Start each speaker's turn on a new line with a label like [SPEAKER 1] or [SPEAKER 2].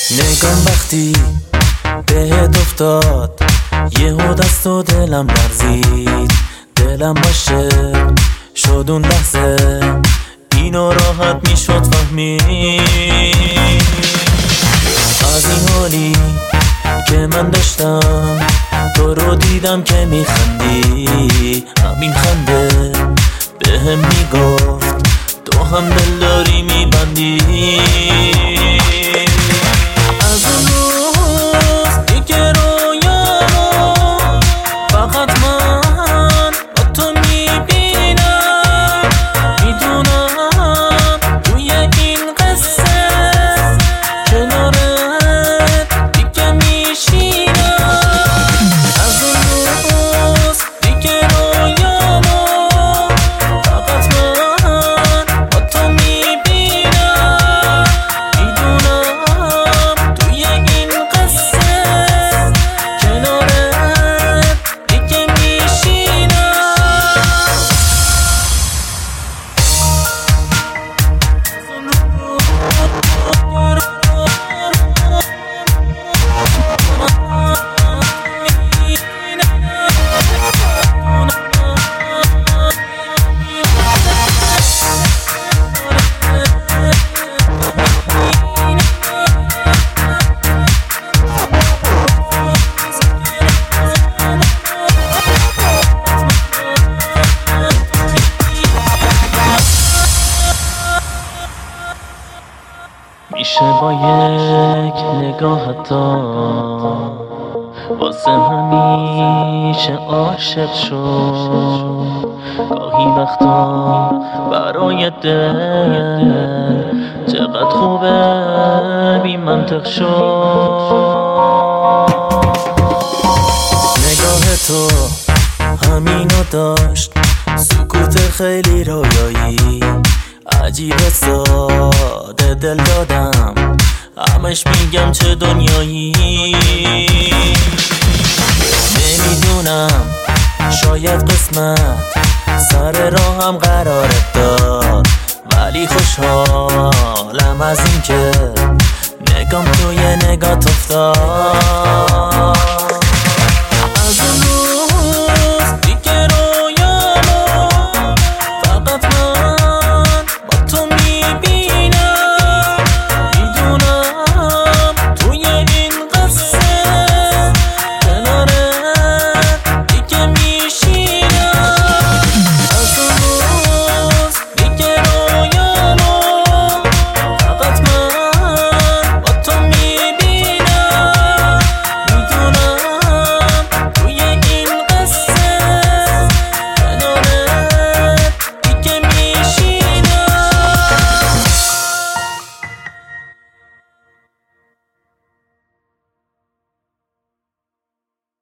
[SPEAKER 1] نگام وقتی بهت افتاد یهو دست و دلم لرزید، دلم عاشق شد اون لحظه، اینو راحت میشد فهمید. از این حالی که من داشتم تو رو دیدم که میخندی، همین خنده بهم میگفت تو هم دل داری میبندی. از اون روز دیگه رویامو فقط من با تو میبینم، میدونم توی این قصه کنارت دیگه میشینم. از اون روز دیگه رویامو فقط من با تو میبینم، میدونم توی این قصه کنارت دیگه میشینم. میشه با یک نگاه حتی واسه همیشه عاشق شد، گاهی وقتا برای دل چقدر خوبه بی منطق شد. نگاه تو همینو داشت، سکوت خیلی رویایی، عجیبه ساده دل دادم، همش میگم چه دنیایی. نمیدونم شاید قسمت سر راهم قرارت داد، ولی خوشحالم از این که نگام توی نگات افتاد.